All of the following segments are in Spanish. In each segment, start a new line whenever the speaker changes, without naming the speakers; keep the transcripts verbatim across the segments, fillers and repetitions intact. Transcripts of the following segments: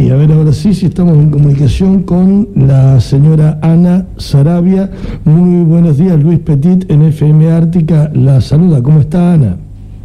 sí, a ver, ahora sí, sí estamos en comunicación con la señora Ana Sarabia. Muy buenos días, Luis Petit en F M Ártica la saluda. ¿Cómo está, Ana?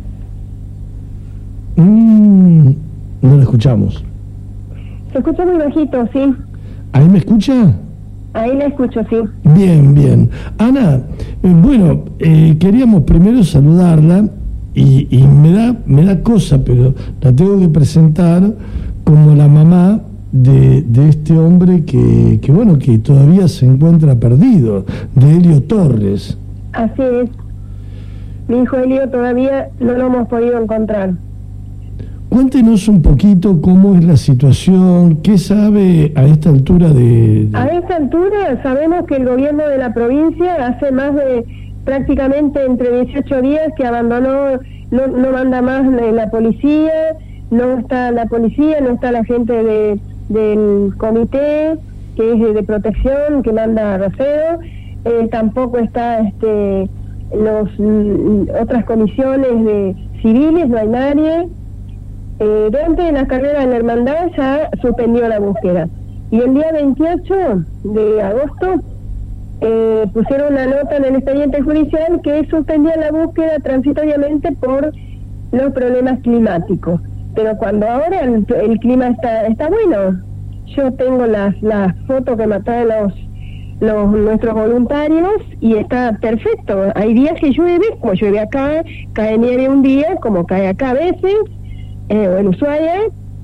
Mm, no la escuchamos.
Se escucha muy bajito, sí.
¿Ahí me escucha?
Ahí la escucho, sí.
Bien, bien. Ana, eh, bueno, eh, queríamos primero saludarla y, y me da me da cosa, pero la tengo que presentar como la mamá de, de este hombre que, que, bueno, que todavía se encuentra perdido, de Helio Torres.
Así es. Mi hijo Helio todavía no lo hemos podido encontrar.
Cuéntenos un poquito cómo es la situación, qué sabe a esta altura de, de...
A esta altura sabemos que el gobierno de la provincia hace más de prácticamente entre dieciocho días que abandonó, no, no manda más la policía, no está la policía, no está la gente de, del comité que es de, de protección que manda a Racedo, eh, tampoco está este los otras comisiones de civiles, no hay nadie. Eh, durante la carrera de la hermandad ya suspendió la búsqueda y el día veintiocho de agosto eh, pusieron una nota en el expediente judicial que suspendía la búsqueda transitoriamente por los problemas climáticos, pero cuando ahora el, el clima está está bueno, yo tengo las las fotos que me traen los los nuestros voluntarios y está perfecto. Hay días que llueve, como llueve acá, cae nieve un día, como cae acá a veces, Eh, en Ushuaia,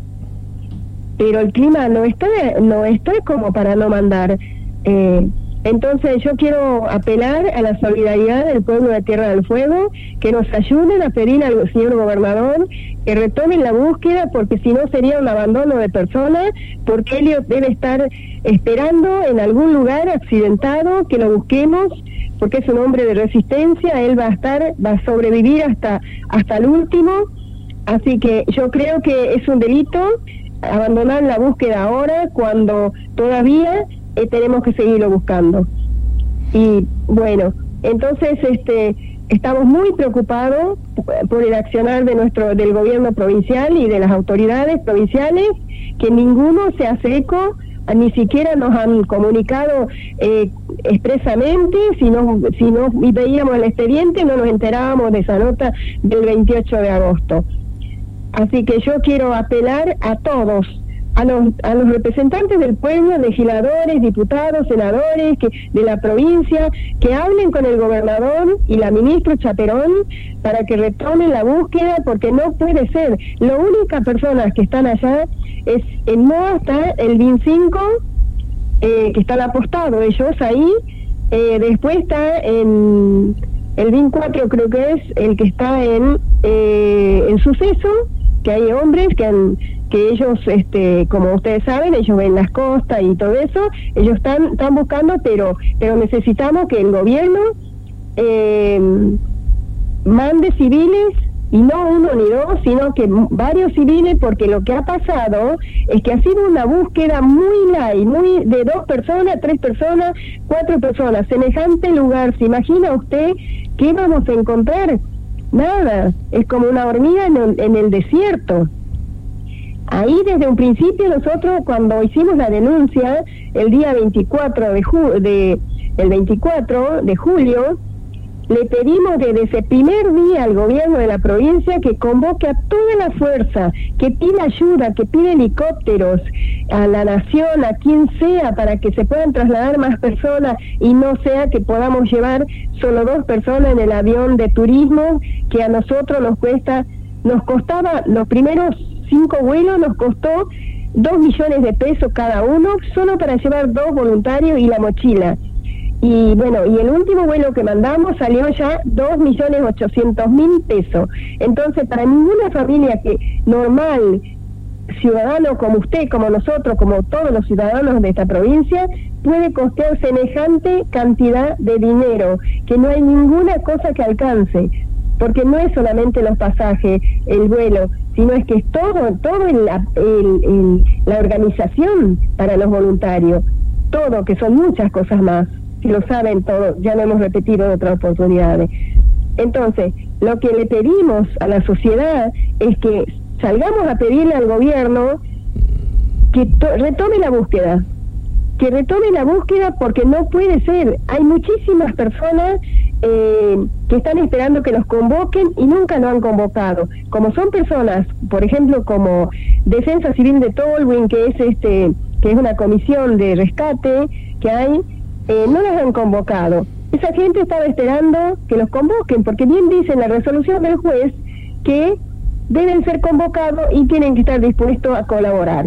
pero el clima no está no está como para no mandar. Eh, entonces yo quiero apelar a la solidaridad del pueblo de Tierra del Fuego, que nos ayuden a pedir al señor gobernador que retomen la búsqueda, porque si no sería un abandono de personas, porque Helio debe estar esperando en algún lugar accidentado, que lo busquemos, porque es un hombre de resistencia, él va a estar, va a sobrevivir hasta hasta el último. Así que yo creo que es un delito abandonar la búsqueda ahora cuando todavía eh, tenemos que seguirlo buscando. Y bueno, entonces este estamos muy preocupados por el accionar de nuestro del gobierno provincial y de las autoridades provinciales, que ninguno se hace eco, ni siquiera nos han comunicado eh, expresamente. Si no, si no veíamos el expediente no nos enterábamos de esa nota del veintiocho de agosto. Así que yo quiero apelar a todos, a los a los representantes del pueblo, legisladores, diputados, senadores que de la provincia, que hablen con el gobernador y la ministra Chaperón para que retomen la búsqueda, porque no puede ser. La única persona que están allá es en Moa, está el B I N cinco, eh, que están apostados ellos ahí, eh, después está en el B I N cuatro, creo que es el que está en eh, en Suceso, que hay hombres que han, que ellos, este, como ustedes saben, ellos ven las costas y todo eso, ellos están están buscando, pero pero necesitamos que el gobierno eh, mande civiles, y no uno ni dos, sino que varios civiles, porque lo que ha pasado es que ha sido una búsqueda muy light, muy de dos personas, tres personas, cuatro personas, semejante lugar. ¿Se imagina usted qué vamos a encontrar? Nada, es como una hormiga en el, en el desierto. Ahí desde un principio nosotros, cuando hicimos la denuncia el día veinticuatro de, ju- de el veinticuatro de julio, le pedimos desde ese primer día al gobierno de la provincia que convoque a toda la fuerza, que pida ayuda, que pida helicópteros a la nación, a quien sea, para que se puedan trasladar más personas y no sea que podamos llevar solo dos personas en el avión de turismo, que a nosotros nos cuesta, nos costaba, los primeros cinco vuelos nos costó dos millones de pesos cada uno, solo para llevar dos voluntarios y la mochila. Y bueno, y el último vuelo que mandamos salió ya dos millones ochocientos mil pesos. Entonces, para ninguna familia que normal, ciudadano como usted, como nosotros, como todos los ciudadanos de esta provincia, puede costear semejante cantidad de dinero, que no hay ninguna cosa que alcance, porque no es solamente los pasajes, el vuelo, sino es que es todo, todo el, el, el, la organización para los voluntarios, todo, que son muchas cosas más. Si lo saben todo, ya lo hemos repetido en otras oportunidades. Entonces, lo que le pedimos a la sociedad es que salgamos a pedirle al gobierno que to- retome la búsqueda, que retome la búsqueda porque no puede ser. Hay muchísimas personas eh, que están esperando que los convoquen y nunca lo han convocado. Como son personas, por ejemplo, como Defensa Civil de Tolwyn, que es este que es una comisión de rescate que hay, eh, no las han convocado. Esa gente estaba esperando que los convoquen, porque bien dice en la resolución del juez que deben ser convocados y tienen que estar dispuestos a colaborar.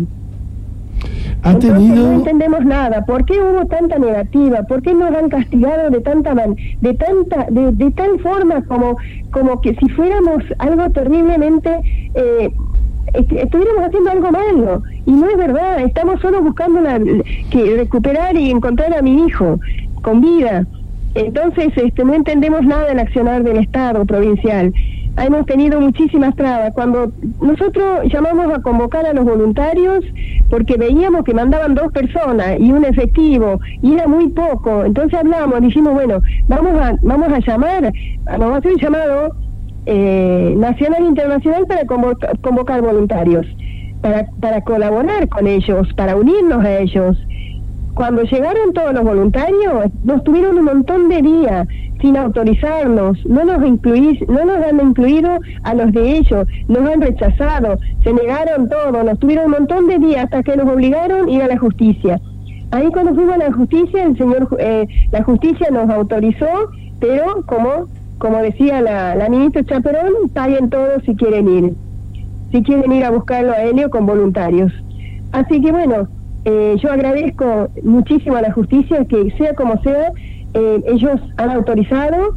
¿Ha
Entonces,
tenido...
no entendemos nada. ¿Por qué hubo tanta negativa? ¿Por qué nos han castigado de tanta man, de tanta de, de tal forma como como que si fuéramos algo terriblemente eh, est estuviéramos haciendo algo malo? Y no es verdad. Estamos solo buscando la, que recuperar y encontrar a mi hijo con vida. Entonces, este, no entendemos nada del accionar del Estado provincial. Hemos tenido muchísimas trabas. Cuando nosotros llamamos a convocar a los voluntarios, porque veíamos que mandaban dos personas y un efectivo, y era muy poco, entonces hablamos, dijimos, bueno, vamos a vamos a llamar, vamos a hacer un llamado eh, nacional e internacional para convocar, convocar voluntarios, para, para colaborar con ellos, para unirnos a ellos. Cuando llegaron todos los voluntarios, nos tuvieron un montón de días sin autorizarnos, no nos incluís, no nos han incluido a los de ellos, nos han rechazado, se negaron todo, nos tuvieron un montón de días hasta que nos obligaron a ir a la justicia. Ahí cuando fuimos a la justicia, el señor, eh, la justicia nos autorizó, pero como como decía la, la ministra Chaperón, paguen todos si quieren ir, si quieren ir a buscarlo a Helio con voluntarios. Así que bueno, eh, yo agradezco muchísimo a la justicia que sea como sea, eh, ellos han autorizado,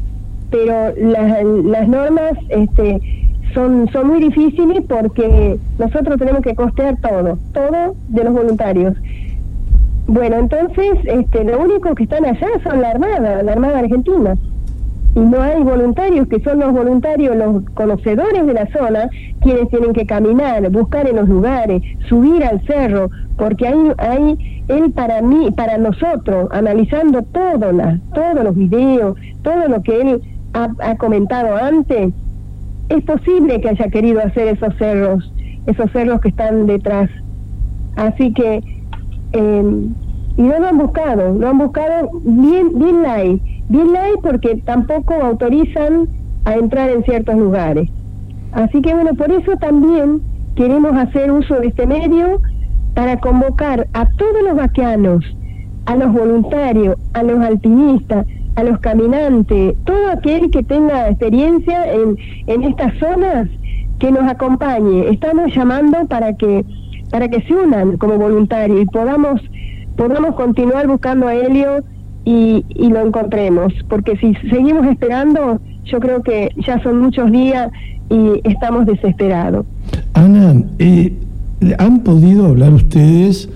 pero las, las normas este, son, son muy difíciles porque nosotros tenemos que costear todo, todo de los voluntarios. Bueno, entonces este, lo único que están allá son la Armada, la Armada Argentina. Y no hay voluntarios, que son los voluntarios, los conocedores de la zona, quienes tienen que caminar, buscar en los lugares, subir al cerro, porque hay, hay él para mí, para nosotros, analizando todo la, todos los videos, todo lo que él ha, ha comentado antes, es posible que haya querido hacer esos cerros, esos cerros que están detrás. Así que, eh, y no lo han buscado, lo han buscado bien, bien light. Bien light porque tampoco autorizan a entrar en ciertos lugares. Así que bueno, por eso también queremos hacer uso de este medio para convocar a todos los vaqueanos, a los voluntarios, a los alpinistas, a los caminantes, todo aquel que tenga experiencia en, en estas zonas, que nos acompañe. Estamos llamando para que para que se unan como voluntarios y podamos podamos continuar buscando a Helio Y, y lo encontremos, porque si seguimos esperando, yo creo que ya son muchos días y estamos desesperados.
Ana, eh, ¿han podido hablar ustedes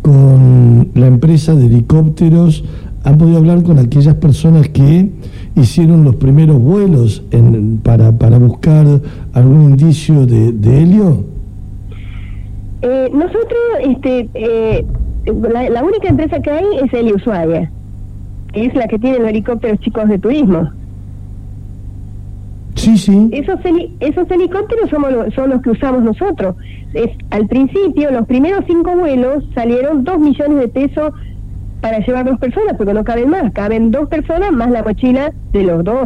con la empresa de helicópteros? ¿Han podido hablar con aquellas personas que hicieron los primeros vuelos en, para, para buscar algún indicio de, de Helio?
Eh, nosotros, este, eh, la, la única empresa que hay es Helio Ushuaia, que es la que tiene los helicópteros chicos de turismo.
Sí, sí.
Esos, heli esos helicópteros somos lo, son los que usamos nosotros. Es, al principio, los primeros cinco vuelos salieron dos millones de pesos para llevar dos personas, porque no caben más, caben dos personas más la mochila de los dos.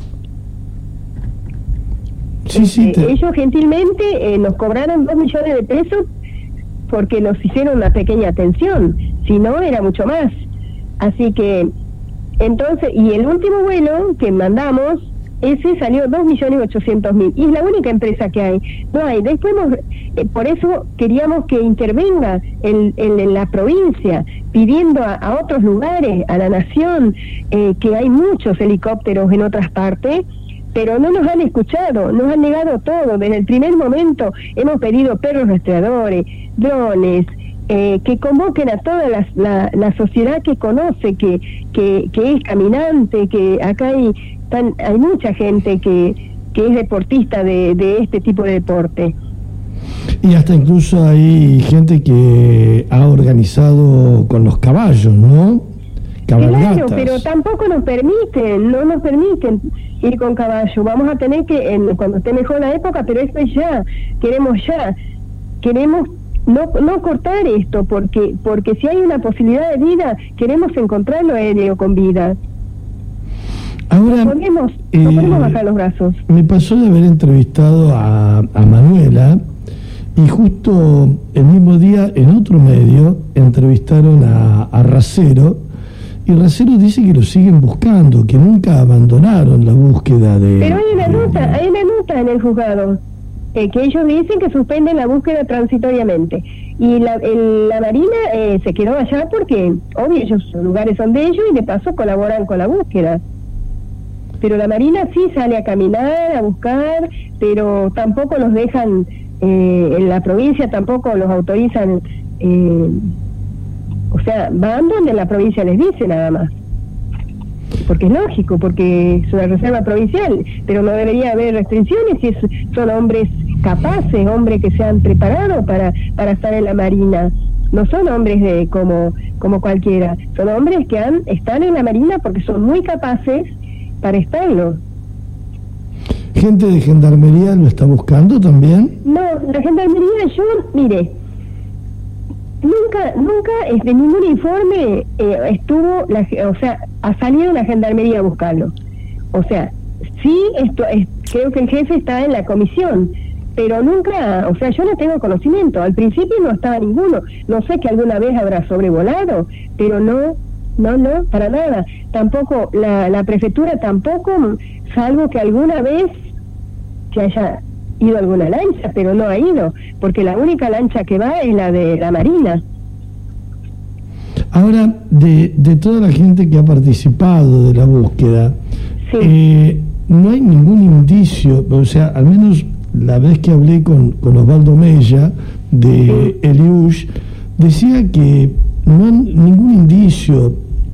Sí, sí. Te...
Eh, ellos gentilmente eh, nos cobraron dos millones de pesos porque nos hicieron una pequeña atención, si no era mucho más. Así que entonces, y el último vuelo que mandamos, ese salió dos millones ochocientos mil, y es la única empresa que hay, no hay. Después hemos, eh, por eso queríamos que intervenga en, en, en la provincia, pidiendo a, a otros lugares, a la nación, eh, que hay muchos helicópteros en otras partes, pero no nos han escuchado, nos han negado todo. Desde el primer momento hemos pedido perros rastreadores, drones, Eh, que convoquen a toda la, la, la sociedad que conoce, que, que, que es caminante, que acá hay, tan, hay mucha gente que, que es deportista de, de este tipo de deporte.
Y hasta incluso hay gente que ha organizado con los caballos, ¿no? Cabalgatas.
Claro, pero tampoco nos permiten, no nos permiten ir con caballo. Vamos a tener que, en, cuando esté mejor la época, pero esto es ya, queremos ya, queremos no no cortar esto, porque porque si hay una posibilidad de vida, queremos encontrarlo a Helio con vida.
Ahora,
no podemos,
eh,
no podemos bajar los brazos.
Me pasó de haber entrevistado a, a Manuela, y justo el mismo día en otro medio entrevistaron a, a Racero, y Racero dice que lo siguen buscando, que nunca abandonaron la búsqueda de...
Pero hay una nota, hay una nota en el juzgado, eh, que ellos dicen que suspenden la búsqueda transitoriamente. Y la, el, la Marina eh, se quedó allá porque, obvio, ellos, los lugares son de ellos y de paso colaboran con la búsqueda. Pero la Marina sí sale a caminar, a buscar, pero tampoco los dejan, eh, en la provincia tampoco los autorizan, eh, o sea, van donde la provincia les dice nada más. Porque es lógico, porque es una reserva provincial, pero no debería haber restricciones si es, son hombres capaces, hombres que se han preparado para, para estar en la Marina. No son hombres de como, como cualquiera, son hombres que han, están en la Marina porque son muy capaces para estarlo.
¿Gente de Gendarmería lo está buscando también?
No, la Gendarmería, yo, mire, nunca, nunca, de ningún informe eh, estuvo, la, o sea, ha salido la Gendarmería a buscarlo. O sea, sí, esto, es, creo que el jefe está en la comisión, pero nunca, o sea, yo no tengo conocimiento. Al principio no estaba ninguno. No sé que alguna vez habrá sobrevolado, pero no, no, no, para nada. Tampoco, la, la prefectura tampoco, salvo que alguna vez se haya ido alguna lancha, pero no ha ido, porque la única lancha que va es la de la Marina.
Ahora, de, de toda la gente que ha participado de la búsqueda, sí. eh, no hay ningún indicio, o sea, al menos la vez que hablé con, con Osvaldo Mella de sí. Eliush, decía que no hay ningún indicio,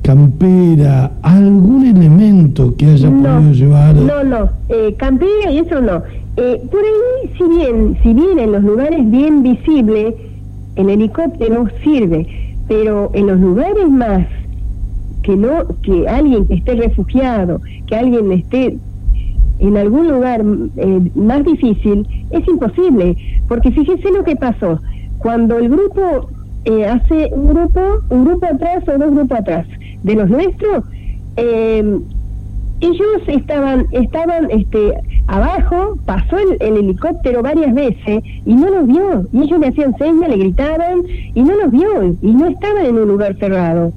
campera, algún elemento que haya
no,
podido llevar...
No, no, eh, campera y eso no. Eh, por ahí, si bien, si bien en los lugares bien visibles, el helicóptero sirve, pero en los lugares más que no, que alguien que esté refugiado, que alguien esté en algún lugar eh, más difícil, es imposible, porque fíjese lo que pasó, cuando el grupo eh, hace un grupo, un grupo atrás o dos grupos atrás, de los nuestros, eh, ellos estaban, estaban este, abajo, pasó el, el helicóptero varias veces y no los vio, y ellos le hacían señas, le gritaban y no los vio, y no estaban en un lugar cerrado.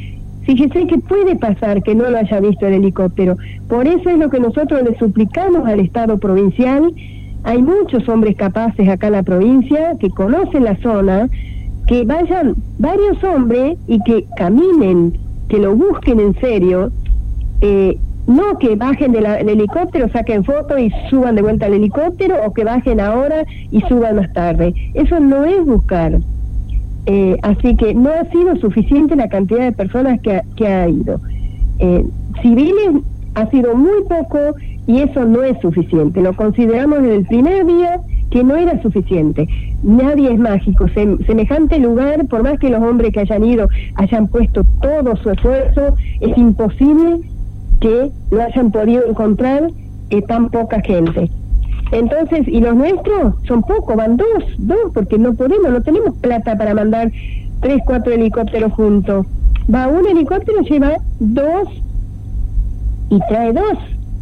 Fíjese que puede pasar que no lo haya visto el helicóptero, por eso es lo que nosotros le suplicamos al Estado provincial. Hay muchos hombres capaces acá en la provincia que conocen la zona, que vayan varios hombres y que caminen, que lo busquen en serio, eh, no que bajen de la, del helicóptero, saquen fotos y suban de vuelta al helicóptero, o que bajen ahora y suban más tarde. Eso no es buscar. Eh, así que no ha sido suficiente la cantidad de personas que ha, que ha ido. Eh, civiles ha sido muy poco y eso no es suficiente. Lo consideramos desde el primer día que no era suficiente. Nadie es mágico. Sem, semejante lugar, por más que los hombres que hayan ido hayan puesto todo su esfuerzo, es imposible que no hayan podido encontrar eh, tan poca gente. Entonces, y los nuestros son pocos, van dos, dos, porque no podemos, no tenemos plata para mandar tres, cuatro helicópteros juntos. Va un helicóptero, lleva dos y trae dos.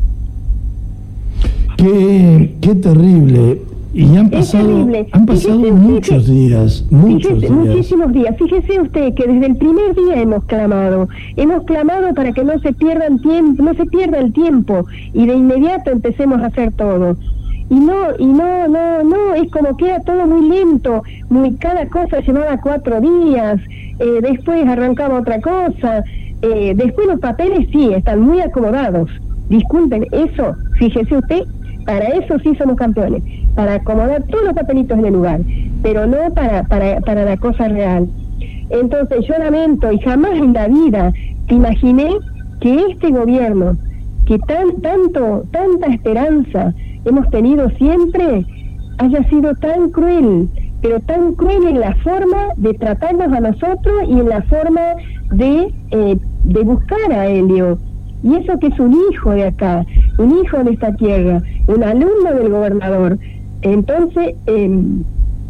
Qué, qué terrible. Y han pasado, han pasado fíjese, muchos fíjese, días, muchos
fíjese,
días.
Muchísimos días. Fíjese usted que desde el primer día hemos clamado, hemos clamado para que no se pierdan tiempo, no se pierda el tiempo y de inmediato empecemos a hacer todo. Y no, y no, no, no, es como queda todo muy lento, muy cada cosa llevaba cuatro días, eh, después arrancaba otra cosa, eh, después los papeles sí, están muy acomodados. Disculpen, eso, fíjese usted, para eso sí somos campeones, para acomodar todos los papelitos en el lugar, pero no para, para, para la cosa real. Entonces yo lamento, y jamás en la vida te imaginé que este gobierno, que tan, tanto, tanta esperanza hemos tenido siempre, haya sido tan cruel, pero tan cruel en la forma de tratarnos a nosotros y en la forma de, eh, de buscar a Helio. Y eso que es un hijo de acá, un hijo de esta tierra, un alumno del gobernador. Entonces, eh,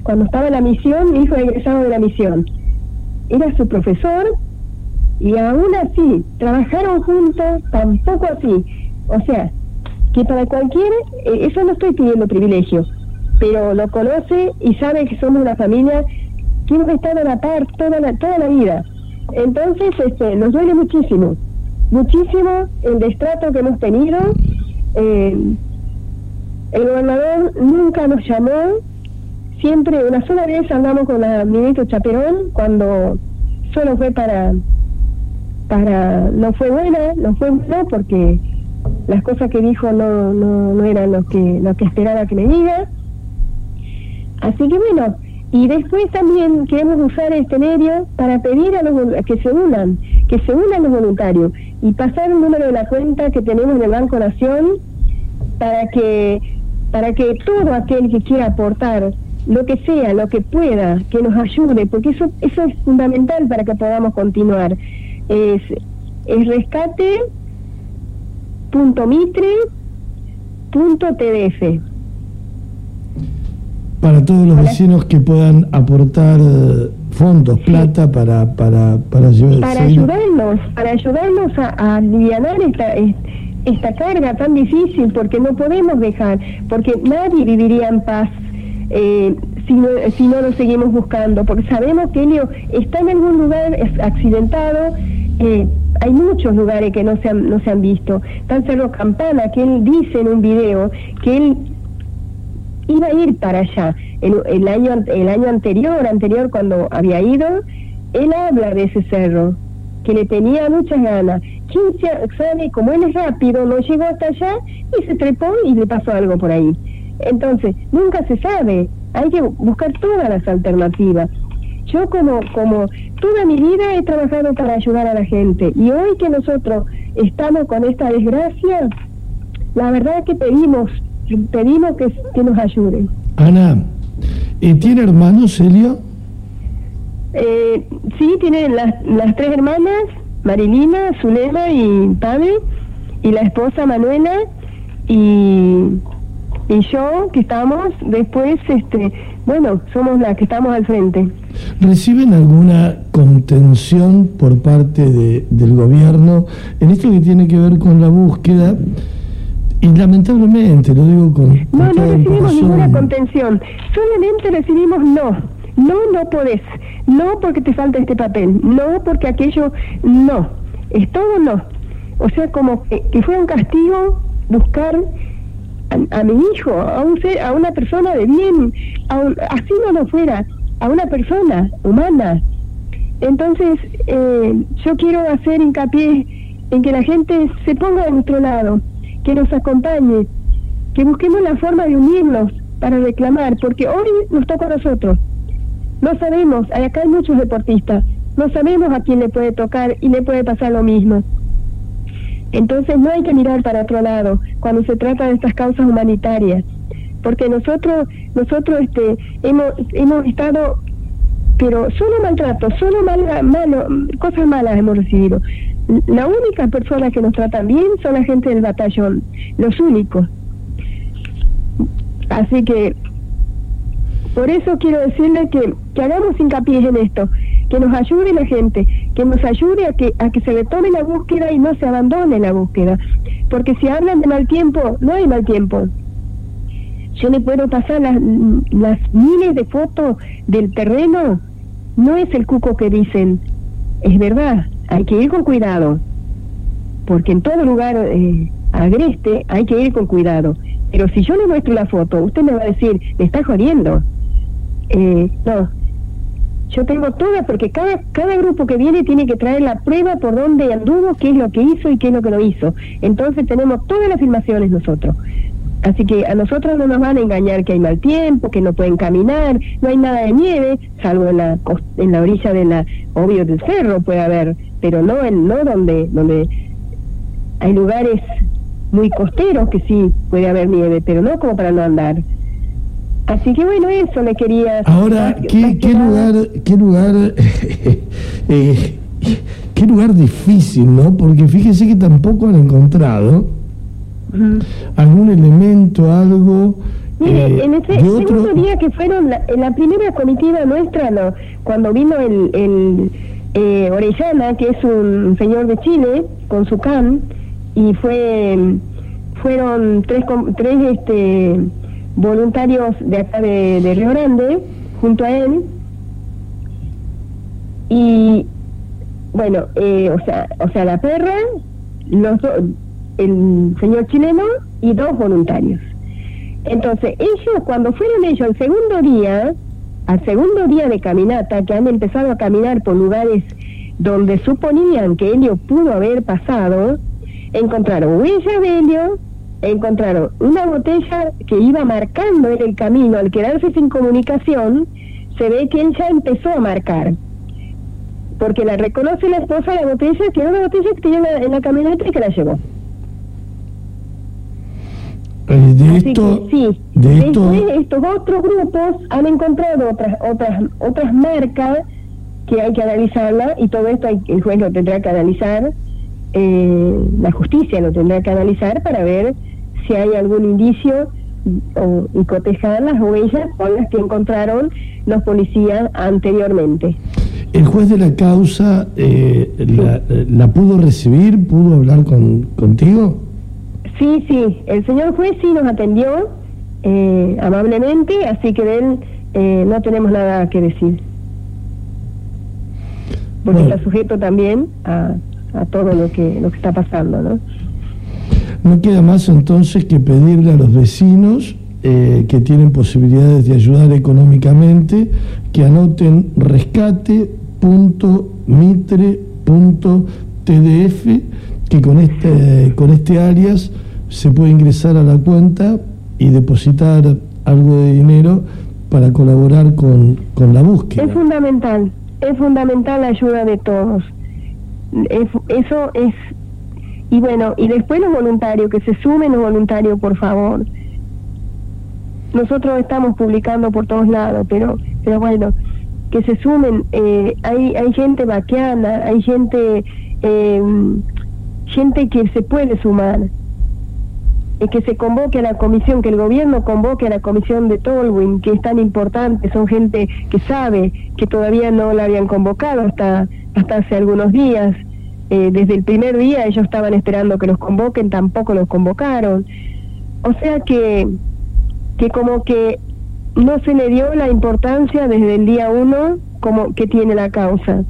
cuando estaba en la misión, mi hijo egresado de la misión. Era su profesor, y aún así, trabajaron juntos, tampoco así. O sea, que para cualquiera, eh, eso no estoy pidiendo privilegio, pero lo conoce y sabe que somos una familia que hemos estado a la par toda la, toda la vida. Entonces, este, nos duele muchísimo, muchísimo el destrato que hemos tenido. Eh, el gobernador nunca nos llamó, siempre, una sola vez hablamos con la ministra Chaperón, cuando solo fue para, para, no fue buena, no fue buena porque las cosas que dijo no, no, no eran lo que, lo que esperaba que me diga. Así que bueno, y después también queremos usar este medio para pedir a los que se unan, que se unan los voluntarios y pasar el número de la cuenta que tenemos en el Banco Nación para que para que todo aquel que quiera aportar lo que sea, lo que pueda, que nos ayude, porque eso eso es fundamental para que podamos continuar. Es, es rescate punto mitre punto t d f.
Para todos los vecinos que puedan aportar fondos, sí, plata para para para,
para ayudarnos, para ayudarnos a, a aliviar esta, esta carga tan difícil, porque no podemos dejar, porque nadie viviría en paz eh, si no, si no lo seguimos buscando, porque sabemos que Helio está en algún lugar accidentado. Eh, hay muchos lugares que no se han, no se han visto. Está en Cerro Campana, que él dice en un video que él iba a ir para allá. El, el año el año anterior, anterior cuando había ido, él habla de ese cerro, que le tenía muchas ganas. ¿Quién sabe? Como él es rápido, no llegó hasta allá y se trepó y le pasó algo por ahí. Entonces, nunca se sabe. Hay que buscar todas las alternativas. Yo como, como toda mi vida he trabajado para ayudar a la gente, y hoy que nosotros estamos con esta desgracia, la verdad es que pedimos pedimos que, que nos ayuden.
Ana, ¿y tiene hermanos, Helio?
Eh, sí, tiene las, las tres hermanas, Marilina, Zulema y Pablo, y la esposa Manuela, y, y yo, que estamos después, este bueno, somos las que estamos al frente.
¿Reciben alguna contención por parte de, del gobierno en esto que tiene que ver con la búsqueda? Y lamentablemente, lo digo con... con
no, no recibimos ninguna contención, solamente recibimos no, no, no podés, no porque te falta este papel, no porque aquello, no, es todo no. O sea, como que, que fue un castigo buscar a, a mi hijo, a, un ser, a una persona de bien, a un, así no lo fuera, a una persona humana. Entonces, eh, yo quiero hacer hincapié en que la gente se ponga de nuestro lado, que nos acompañe, que busquemos la forma de unirnos para reclamar, porque hoy nos toca a nosotros. No sabemos, acá hay muchos deportistas, no sabemos a quién le puede tocar y le puede pasar lo mismo. Entonces no hay que mirar para otro lado cuando se trata de estas causas humanitarias, porque nosotros nosotros este hemos hemos estado, pero solo maltrato, solo mal, malo, cosas malas hemos recibido. La única persona que nos tratan bien son la gente del batallón, los únicos. Así que por eso quiero decirle que, que hagamos hincapié en esto, que nos ayude la gente, que nos ayude a que a que se retome la búsqueda y no se abandone la búsqueda, porque si hablan de mal tiempo, no hay mal tiempo. Yo le puedo pasar las, las miles de fotos del terreno, no es el cuco que dicen, es verdad. Hay que ir con cuidado, porque en todo lugar eh, agreste hay que ir con cuidado. Pero si yo le muestro la foto, usted me va a decir, me está jodiendo. Eh, no, yo tengo todas, porque cada cada grupo que viene tiene que traer la prueba por dónde anduvo, qué es lo que hizo y qué es lo que no hizo. Entonces tenemos todas las filmaciones nosotros. Así que a nosotros no nos van a engañar que hay mal tiempo, que no pueden caminar, no hay nada de nieve, salvo en la en la orilla de la, obvio, del cerro puede haber, pero no en no donde donde hay lugares muy costeros que sí puede haber nieve, pero no como para no andar. Así que bueno, eso le quería...
Ahora, ¿qué, qué lugar, qué lugar, eh, qué lugar difícil, ¿no? Porque fíjese que tampoco han encontrado uh-huh. algún elemento, algo
Mire,
eh,
en ese
de
segundo
otro...
día que fueron, la, en la primera comitiva nuestra, no, cuando vino el, el eh, Orellana, que es un señor de Chile, con su can, y fue fueron tres, tres este, voluntarios de acá de, de Río Grande, junto a él, y bueno, eh, o sea, o sea, la perra, los do, el señor chileno y dos voluntarios. Entonces, ellos, cuando fueron ellos al segundo día, al segundo día de caminata, que han empezado a caminar por lugares donde suponían que Helio pudo haber pasado, encontraron huellas de Helio, encontraron una botella que iba marcando en el camino. Al quedarse sin comunicación, se ve que él ya empezó a marcar, porque la reconoce la esposa la botella, que era una botella que tenía en la, en la camioneta y que la llevó.
Eh, de
Así
esto,
que, sí,
de
después
esto...
estos otros grupos han encontrado otras otras otras marcas que hay que analizarla, y todo esto hay, el juez lo tendrá que analizar, eh, la justicia lo tendrá que analizar para ver si hay algún indicio o, y cotejar las huellas con las que encontraron los policías anteriormente.
¿El juez de la causa eh,
sí.
la, la pudo recibir? ¿Pudo hablar con contigo?
Sí, sí, el señor juez sí nos atendió eh, amablemente, así que de él eh, no tenemos nada que decir. Porque bueno, está sujeto también a, a todo lo que, lo que está pasando, ¿no?
No queda más entonces que pedirle a los vecinos eh, que tienen posibilidades de ayudar económicamente que anoten rescate punto mitre punto t d f, que con este, con este alias se puede ingresar a la cuenta y depositar algo de dinero para colaborar con, con la búsqueda.
Es fundamental, es fundamental la ayuda de todos. Es, eso es... Y bueno, y después los voluntarios, que se sumen los voluntarios, por favor. Nosotros estamos publicando por todos lados, pero pero bueno, que se sumen. Eh, hay hay gente baquiana, hay gente eh, gente que se puede sumar. Y que se convoque a la comisión, que el gobierno convoque a la comisión de Tolwyn, que es tan importante. Son gente que sabe, que todavía no la habían convocado hasta hasta hace algunos días. Eh, desde el primer día ellos estaban esperando que los convoquen, tampoco los convocaron. O sea que, que como que no se le dio la importancia desde el día uno como que tiene la causa.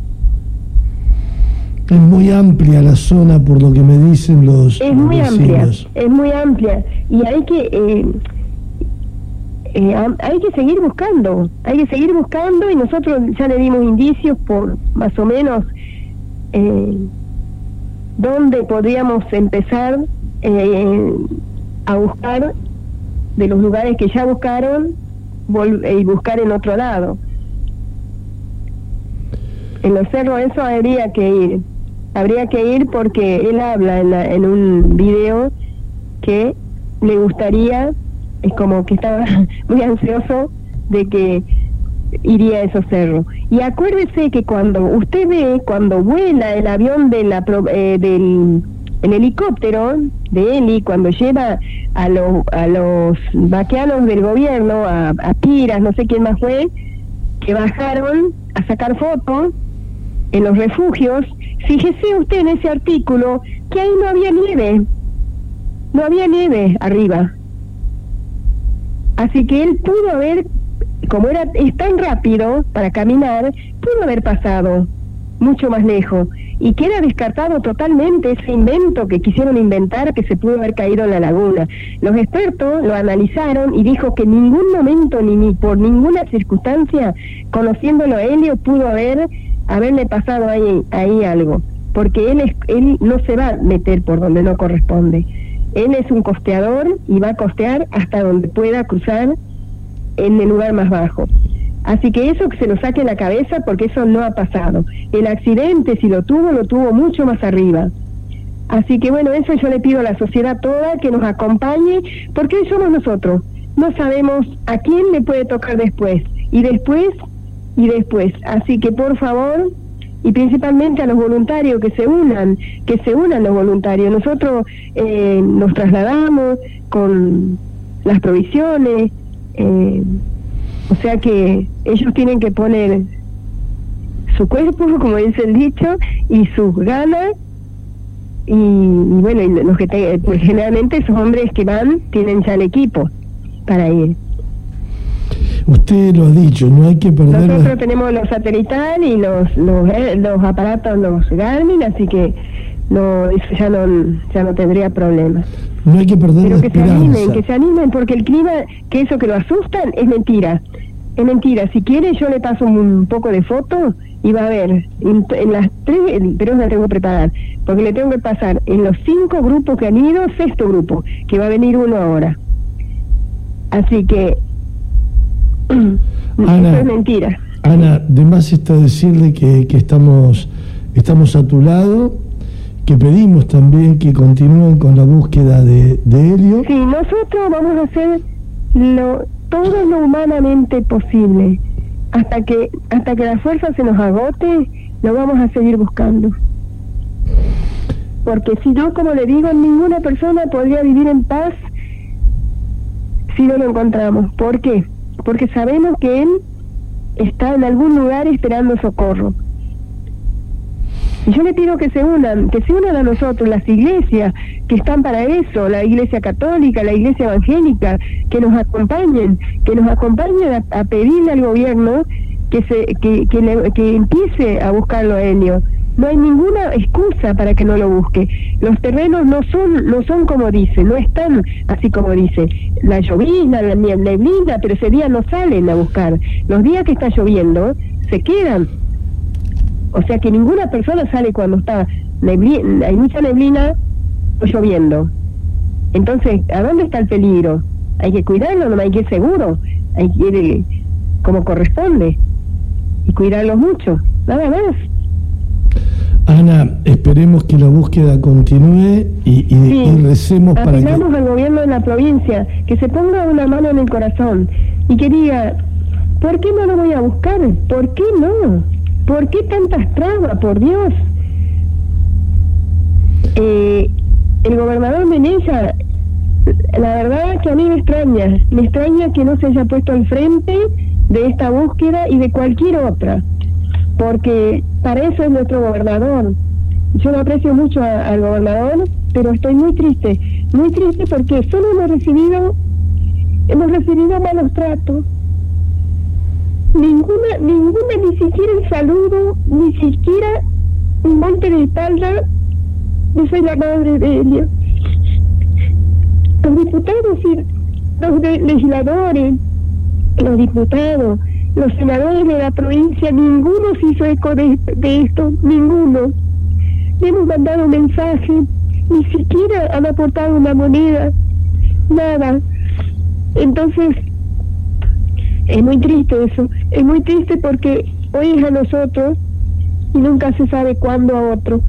Es muy amplia la zona, por lo que me dicen los
Es muy
vecinos.
amplia, es muy amplia. Y hay que... Eh, Eh, hay que seguir buscando, hay que seguir buscando, y nosotros ya le dimos indicios por más o menos eh, dónde podríamos empezar eh, a buscar de los lugares que ya buscaron y buscar en otro lado. En los cerros eso habría que ir, habría que ir porque él habla en, la, en un video que le gustaría, es como que estaba muy ansioso de que iría a esos cerros. Y acuérdese que cuando usted ve, cuando vuela el avión de la, eh, del el helicóptero de Eli, cuando lleva a los a los vaqueanos del gobierno, a, a Piras, no sé quién más fue, que bajaron a sacar fotos en los refugios, fíjese usted en ese artículo que ahí no había nieve, no había nieve arriba. Así que él pudo haber, como era es tan rápido para caminar, pudo haber pasado mucho más lejos, y queda descartado totalmente ese invento que quisieron inventar, que se pudo haber caído en la laguna. Los expertos lo analizaron y dijo que en ningún momento, ni, ni por ninguna circunstancia, conociéndolo a Helio, pudo haber haberle pasado ahí, ahí algo, porque él, es, él no se va a meter por donde no corresponde. Él es un costeador y va a costear hasta donde pueda cruzar en el lugar más bajo. Así que eso que se lo saque de la cabeza, porque eso no ha pasado. El accidente, si lo tuvo, lo tuvo mucho más arriba. Así que bueno, eso yo le pido a la sociedad toda que nos acompañe, porque hoy somos nosotros. No sabemos a quién le puede tocar después, y después, y después. Así que por favor, y principalmente a los voluntarios, que se unan, que se unan los voluntarios. Nosotros eh, nos trasladamos con las provisiones, Eh, o sea que ellos tienen que poner su cuerpo, como dice el dicho, y sus ganas, y, y bueno, y los que te, pues generalmente esos hombres que van tienen ya el equipo para ir.
Usted lo ha dicho, no hay que perder...
Nosotros
la...
tenemos los satelital y los, los los aparatos, los Garmin, así que no, eso ya no ya no tendría problema.
No hay que perder
Pero
la
que
esperanza.
se animen, que se animen, porque el clima, que eso que lo asustan, es mentira. Es mentira. Si quiere, yo le paso un poco de fotos y va a ver, en, en las tres, pero la tengo que preparar, porque le tengo que pasar en los cinco grupos que han ido, sexto grupo, que va a venir uno ahora. Así que...
Ana,
eso es mentira.
Ana, de más está decirle que, que estamos, estamos a tu lado, que pedimos también que continúen con la búsqueda de, de Helio.
Sí, nosotros vamos a hacer lo, todo lo humanamente posible. Hasta que, hasta que la fuerza se nos agote, lo vamos a seguir buscando. Porque si no, como le digo, ninguna persona podría vivir en paz si no lo encontramos. ¿Por qué? Porque sabemos que él está en algún lugar esperando socorro. Y yo le pido que se unan, que se unan a nosotros, las iglesias que están para eso, la iglesia católica, la iglesia evangélica, que nos acompañen, que nos acompañen a, a pedirle al gobierno que se que que, le, que empiece a buscarlo a Helio. No hay ninguna excusa para que no lo busque. Los terrenos no son no son como dice, no están así como dice. La llovizna, la neblina, pero ese día no salen a buscar. Los días que está lloviendo, se quedan. O sea que ninguna persona sale cuando está neblina, hay mucha neblina o lloviendo. Entonces, ¿a dónde está el peligro? Hay que cuidarlo, no hay que ir seguro. Hay que ir eh, como corresponde. Y cuidarlos mucho, nada más.
Ana, esperemos que la búsqueda continúe y, y,
sí,
y recemos para que...
Apelamos al gobierno de la provincia, que se ponga una mano en el corazón y que diga, ¿por qué no lo voy a buscar? ¿Por qué no? ¿Por qué tantas trabas, por Dios? Eh, el gobernador Meneza, la verdad que a mí me extraña, me extraña que no se haya puesto al frente de esta búsqueda y de cualquier otra, porque para eso es nuestro gobernador. Yo lo aprecio mucho a, al gobernador, pero estoy muy triste, muy triste porque solo hemos recibido, hemos recibido malos tratos. Ninguna, ninguna, ni siquiera el saludo, ni siquiera un golpe de espalda. Yo soy la madre de Helio. Los diputados y los de, legisladores, los diputados, los senadores de la provincia, ninguno se hizo eco de, de esto, ninguno. Le hemos mandado un mensaje, ni siquiera han aportado una moneda, nada. Entonces, es muy triste eso, es muy triste porque hoy es a nosotros y nunca se sabe cuándo a otro.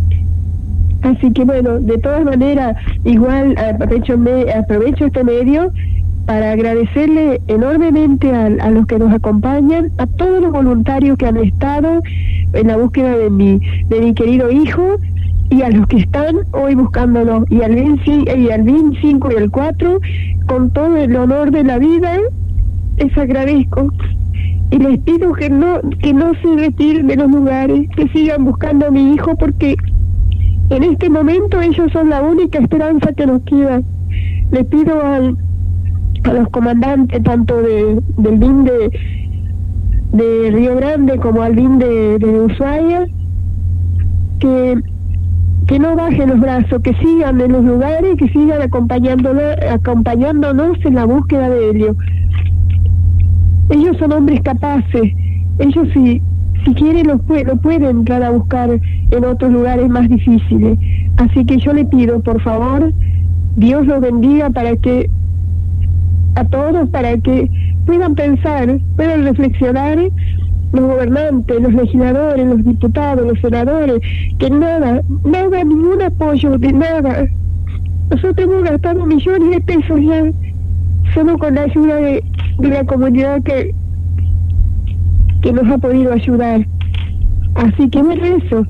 Así que bueno, de todas maneras, igual aprovecho, me, aprovecho este medio para agradecerle enormemente a, a los que nos acompañan, a todos los voluntarios que han estado en la búsqueda de mi, de mi querido hijo, y a los que están hoy buscándolo, y al B I M cinco y al cuatro, con todo el honor de la vida, les agradezco. Y les pido que no, que no se retiren de los lugares, que sigan buscando a mi hijo, porque en este momento ellos son la única esperanza que nos queda. Les pido al, a los comandantes, tanto de, del B I M de, de Río Grande como al B I M de, de Ushuaia, que, que no bajen los brazos, que sigan en los lugares, que sigan acompañándonos, acompañándonos en la búsqueda de Helio. Ellos son hombres capaces, ellos si, si quieren lo, lo pueden entrar a buscar en otros lugares más difíciles. Así que yo le pido, por favor, Dios los bendiga para que a todos, para que puedan pensar, puedan reflexionar, los gobernantes, los legisladores, los diputados, los senadores, que nada, nada, ningún apoyo de nada. Nosotros hemos gastado millones de pesos ya, solo con la ayuda de, de la comunidad que, que nos ha podido ayudar. Así que me rezo.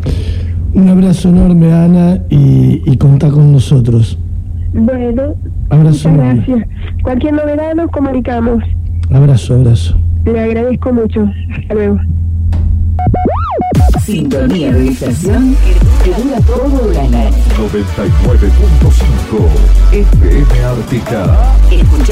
Un abrazo enorme, Ana, y, y contá con nosotros.
Bueno,
Abrazo.
Muchas gracias. Cualquier novedad nos comunicamos.
Abrazo, abrazo.
Le agradezco mucho. Hasta luego.
Sintonía de estación que dura todo el año.
noventa y nueve punto cinco F M Ártica.
Escucha